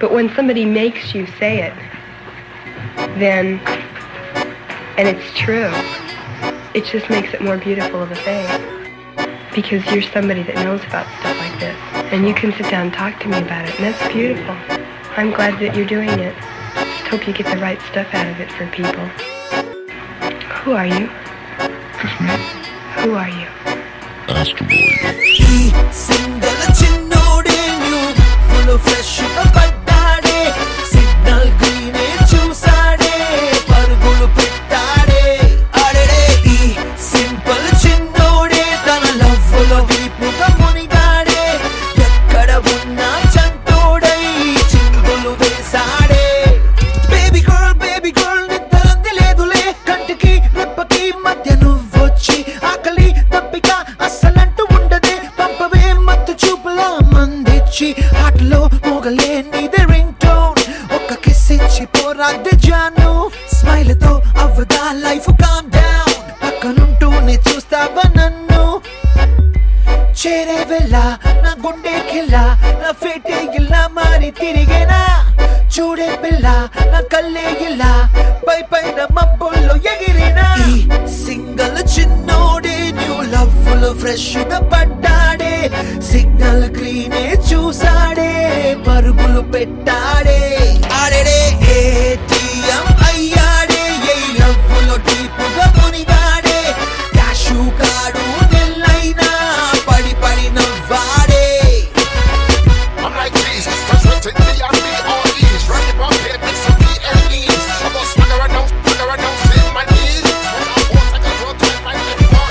But when somebody makes you say it, then, and it's true, it just makes it more beautiful of a thing. Because you're somebody that knows about stuff like this. And you can sit down and talk to me about it, and that's beautiful. I'm glad that you're doing it. Just hope you get the right stuff out of it for people. Who are you? It's me. Who are you? Astro Boy. Single chinnode new full of fresh paddade signal green chusade pargulu pettade adede ee simple chinnode tana love lo deepuga munigade ekkada unna chantodai chingulu vesade baby girl niddarandi ledule kantiki reppaki madhya nuvvochi akali tappika assalantu undade pampave mattu chupula mandichi ఆటలో మోగలే నీదే ring tone ఒక్క kiss ఇచ్చి పోరాదే Janu smile తో అవ్వదా life calm down పక్కనుంటూనే చూస్తావా నన్ను చేరే వేళ నా గుండె కిల్ల నా ఫేటే ఇలా మారి తిరిగేనా చూడే పిల్ల నా కళ్ళే ఇలా పై పైన మబ్బుల్లో ఎగిరినా ఈ సింగల్ చిన్నోడే న్యూ లవ్ ఫుల్ ఫ్రెష్ గా పడ్డాడే సిగ్నల్ గ్రీనే చూసాడే పరుగులు పెట్టాడే ఆడేడే ఏటీఎం అయ్యాడే ఏ లవ్ లో డీపుగా మునిగాడే క్యాషు కాడు నెల్లైనా పడి పడి నవ్వాడే I'm like Jesus, just rented me and me all these. Run the bucket, mix some PLEs. I go swagger around, sit my knees. When I force, I can roll tight my neck for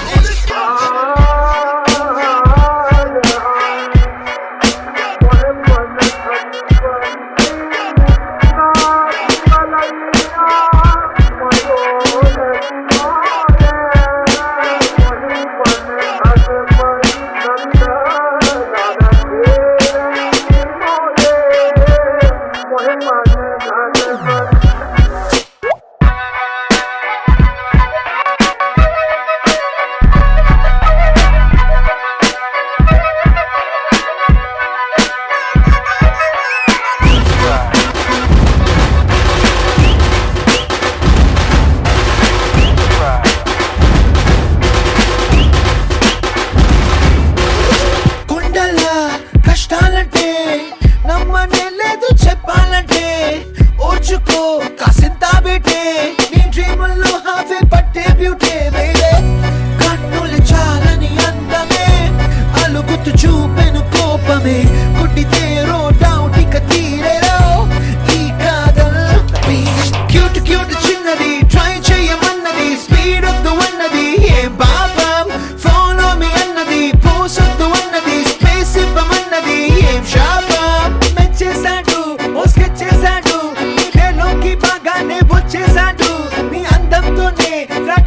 కష్టాలంటే నమ్మనే లేదు చెప్పాలంటే ఓర్చుకో కాసింత బేటే నీ డ్రీముల్లో హావే పట్టే beauty వేడే కన్నులు చాలని అందమే అలుగుతూ చూపెను కోపమే కుట్టితే రో డౌట్ ఇక తీరేరో ఈ కాదల్ క్యూట్ క్యూట్ చిన్నది ట్రై చేయమన్నది స్పీడ్ వద్దు అన్నది ఏం పాపం ఫాలో మీ అన్నది పోసొద్దు అన్నది స్పేస్ ఇవ్వమన్నది ఏం శాపం మెచ్చేశాడు ఓ స్కెచ్ చేశాడు నీలోకి బాగానే వచ్చేశాడు నీ అందంతోనే